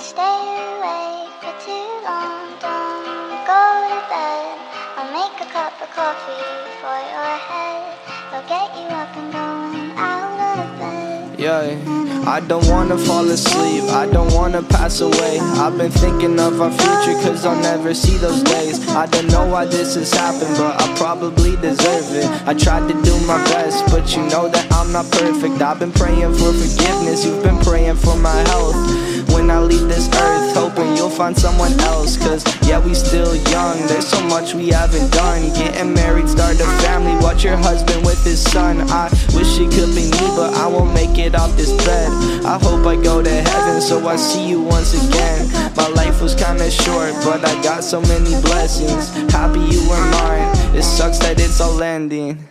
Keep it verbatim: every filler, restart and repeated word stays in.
stay awake for too long. Don't go to bed. I'll make a cup of coffee for your head. I'll get you up and going out of bed. Yeah, I don't wanna fall asleep, I don't wanna pass away. I've been thinking of our future cause I'll never see those days. I don't know why this has happened, but I probably deserve it. I tried to do my best, but you know that I'm not perfect. I've been praying for forgiveness, you've been praying for my health. When I leave this earth, hoping you'll find someone else. Cause yeah, we still young, there's so much we haven't done. Getting married, start a family, watch your husband with his son. I wish it could be me, but I won't make it off this bed. I hope I go to heaven so I see you once again. My life was kinda short, but I got so many blessings. Happy you were mine, it sucks that it's all ending.